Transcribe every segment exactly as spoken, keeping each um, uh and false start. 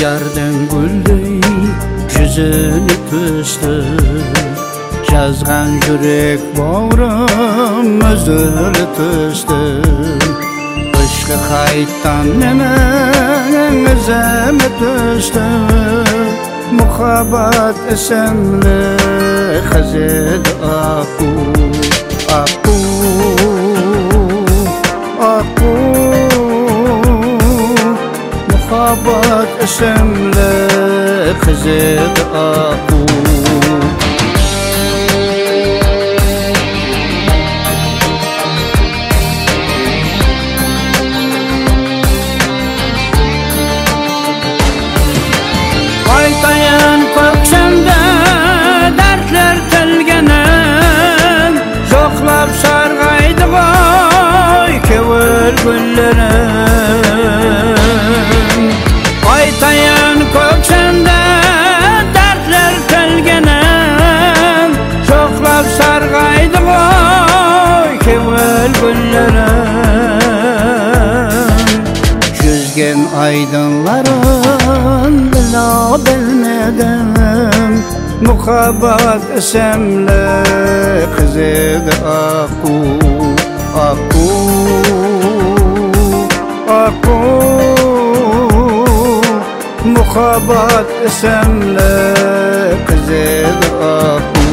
yerden güldey yüzünü püstü Yazgan yürek bağrım özürlü püstü Işkı kayıttan memen özeme püstü Muhabbat esemli khazid aku Aku Aku Muhabbat esemli khazid aku Aytayan köksemde dertler telgenem Zoklap sargaydı koy kevül güllerim Aytayan köksemde dertler telgenem Zoklap sargaydı koy kevül güllerim Yüzgen aydınların bila bilmedim Muhabbat esemle kızıd aku Aku Aku Muhabbat esemle kızıd aku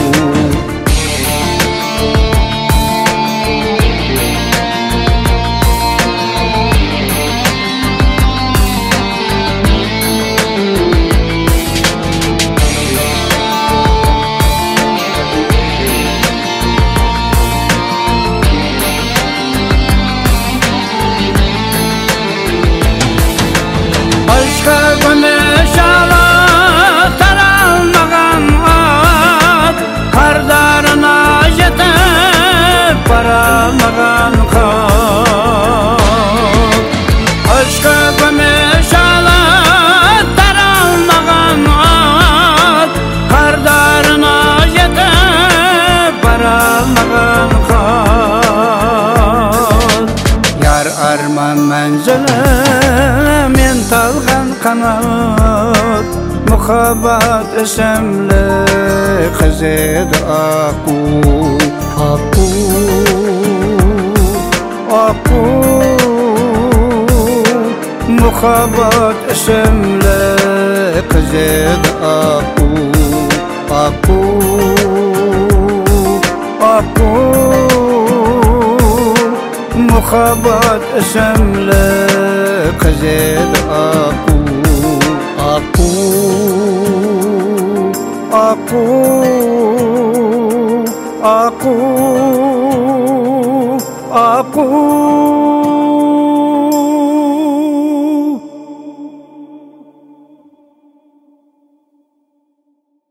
Aşka güneş alıp taralmagan at Kardarına jetip varalmagan kat Aşka güneş alıp taralmagan at Kardarına jetip varalmagan kat Yar arman menzile men talgan kanat Muhabbat esemle khazid aku Aku Aku Muhabbat esemle khazid aku Aku Aku Muhabbat esemle khazid aku Aku Aku Aku